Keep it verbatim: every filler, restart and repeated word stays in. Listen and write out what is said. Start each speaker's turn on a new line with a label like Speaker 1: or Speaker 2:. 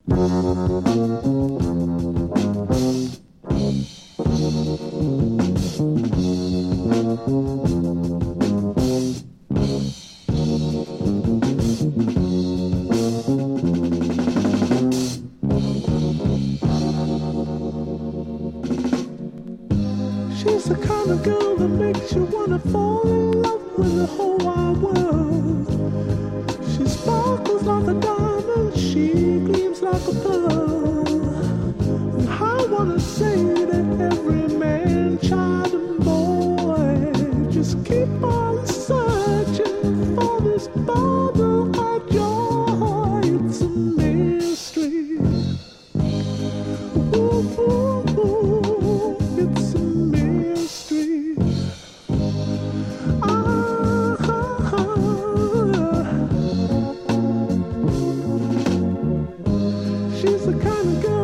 Speaker 1: She's the kind of girl that makes you wanna fall in love with the whole wide world. She sparkles like a diamond, she gleams like a pearl. And I wanna say that every man, child and boy, just keep on searching for this bubble of joy. It's a mystery. Ooh, ooh, ooh, it's a mystery. Ah, ah, ah. She's the kind of girl